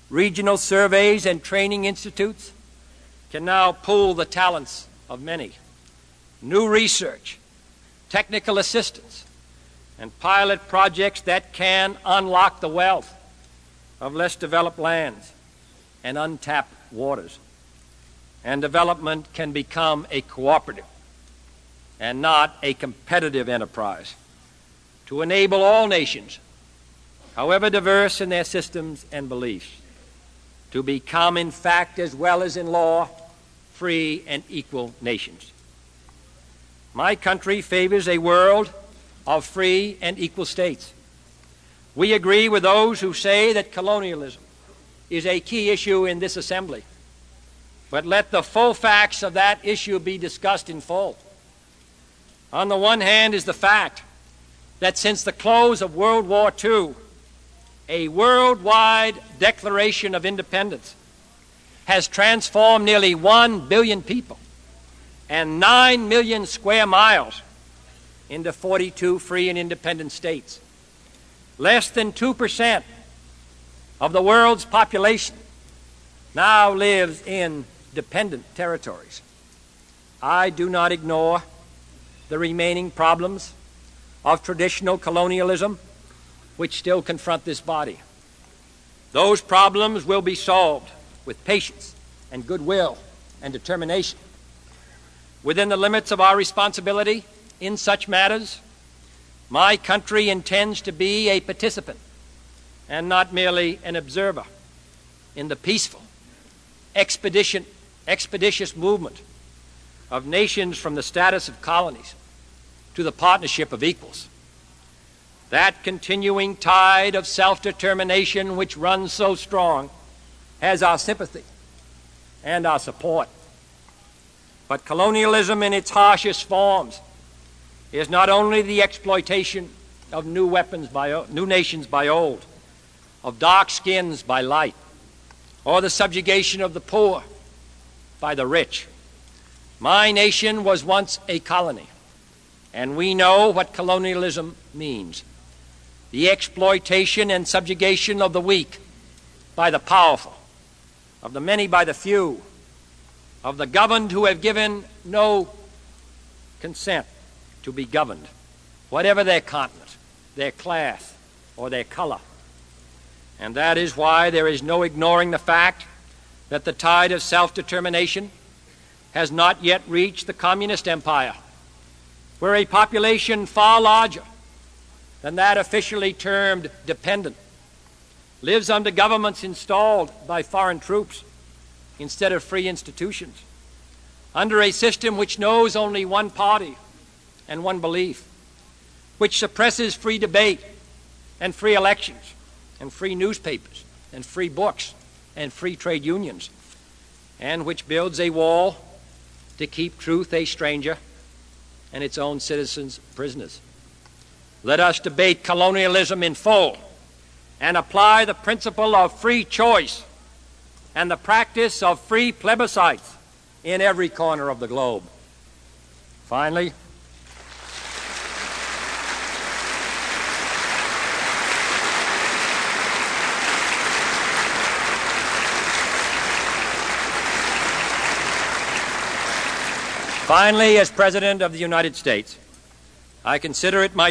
Regional surveys and training institutes can now pool the talents of many. New research, technical assistance, and pilot projects that can unlock the wealth of less developed lands and untapped waters. And development can become a cooperative and not a competitive enterprise to enable all nations, however diverse in their systems and beliefs, to become, in fact, as well as in law, free and equal nations. My country favors a world of free and equal states. We agree with those who say that colonialism is a key issue in this assembly. But let the full facts of that issue be discussed in full. On the one hand is the fact that since the close of World War II, a worldwide Declaration of Independence has transformed nearly 1 billion people and 9 million square miles into 42 free and independent states. Less than 2% of the world's population now lives in dependent territories. I do not ignore the remaining problems of traditional colonialism which still confront this body. Those problems will be solved with patience and goodwill and determination. Within the limits of our responsibility in such matters, my country intends to be a participant and not merely an observer in the peaceful, expeditious movement of nations from the status of colonies to the partnership of equals. That continuing tide of self-determination which runs so strong has our sympathy and our support. But colonialism in its harshest forms is not only the exploitation of new nations by old, of dark skins by light, or the subjugation of the poor by the rich. My nation was once a colony, and we know what colonialism means. The exploitation and subjugation of the weak by the powerful, of the many by the few, of the governed who have given no consent to be governed, whatever their continent, their class, or their color. And that is why there is no ignoring the fact that the tide of self-determination has not yet reached the communist empire, where a population far larger than that officially termed dependent lives under governments installed by foreign troops instead of free institutions, under a system which knows only one party and one belief, which suppresses free debate and free elections and free newspapers and free books and free trade unions, and which builds a wall to keep truth a stranger and its own citizens prisoners. Let us debate colonialism in full and apply the principle of free choice and the practice of free plebiscites in every corner of the globe. Finally, as President of the United States, I consider it my